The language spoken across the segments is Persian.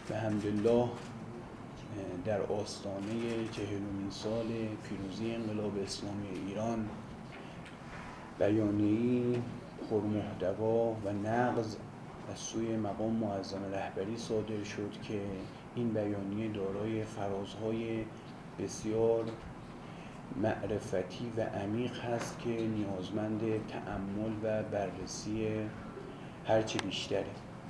بحمدالله در آستانه 40مین سال پیروزی انقلاب اسلامی ایران بیانیه‌ای پرمحتوا و نغز از سوی مقام معظم رهبری صادر شد که این بیانیه دارای فرازهای بسیار معرفتی و عمیق هست که نیازمند تأمل و بررسی هرچه بیشتره.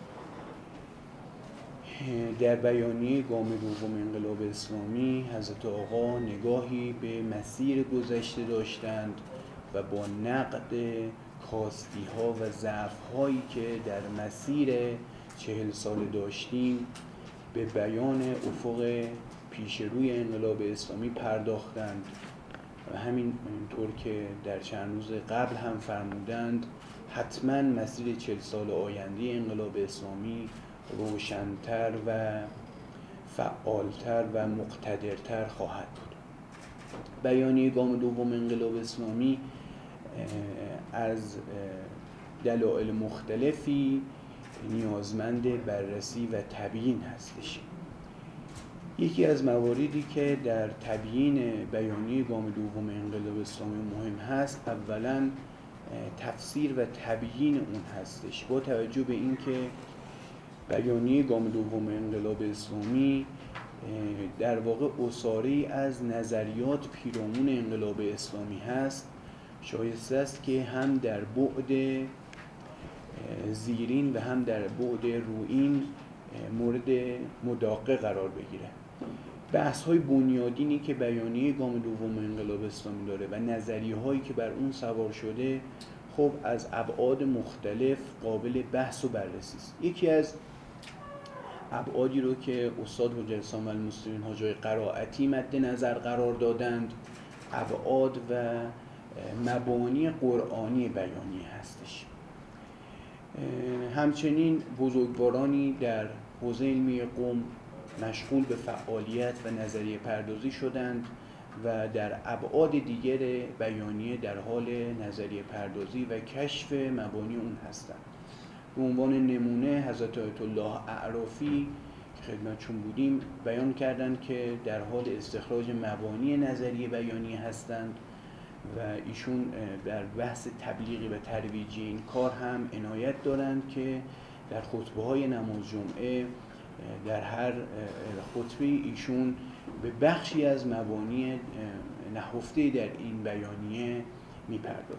در بیانیه گام دوم انقلاب اسلامی حضرت آقا نگاهی به مسیر گذشته داشتند و با نقد کاستی ها و ضعف هایی که در مسیر 40 سال داشتیم به بیان افق پیش روی انقلاب اسلامی پرداختند و همینطور که در چند روز قبل هم فرمودند حتما مسیر 40 سال آینده انقلاب اسلامی روشن‌تر و فعالتر و مقتدرتر خواهد بود. بیانیه گام دوم انقلاب اسلامی از دلایل مختلفی نیازمند بررسی و تبیین هستش. یکی از مواردی که در تبیین بیانیه گام دوم انقلاب اسلامی مهم هست اولا تفسیر و تبیین اون هستش، با توجه به اینکه بیانیه گام دوم انقلاب اسلامی در واقع عصاره‌ای از نظریات پیرامون انقلاب اسلامی هست، شایسته است که هم در بعد زیرین و هم در بعد رویین مورد مداقه قرار بگیره. بحث‌های بنیادینی که بیانیه گام دوم انقلاب اسلامی داره و نظریه‌هایی که بر اون سوار شده خب از ابعاد مختلف قابل بحث و بررسی است. یکی از ابعادی رو که استاد حجت الاسلام و المسلمین حاج آقای قرائتی مد نظر قرار دادند ابعاد و مبانی قرآنی بیانیه هستش. همچنین بزرگوارانی در حوزه علمی قم مشغول به فعالیت و نظریه پردازی شدند و در ابعاد دیگر بیانیه در حال نظریه پردازی و کشف مبانی اون هستند. به عنوان نمونه حضرت آیت الله اعرافی که خدمتشون بودیم بیان کردند که در حال استخراج مبانی نظریه بیانیه هستند و ایشون در بحث تبلیغی و ترویجی این کار هم عنایت دارند که در خطبه‌های نماز جمعه در هر خطبه ایشون به بخشی از مبانی نهفته در این بیانیه میپردازند.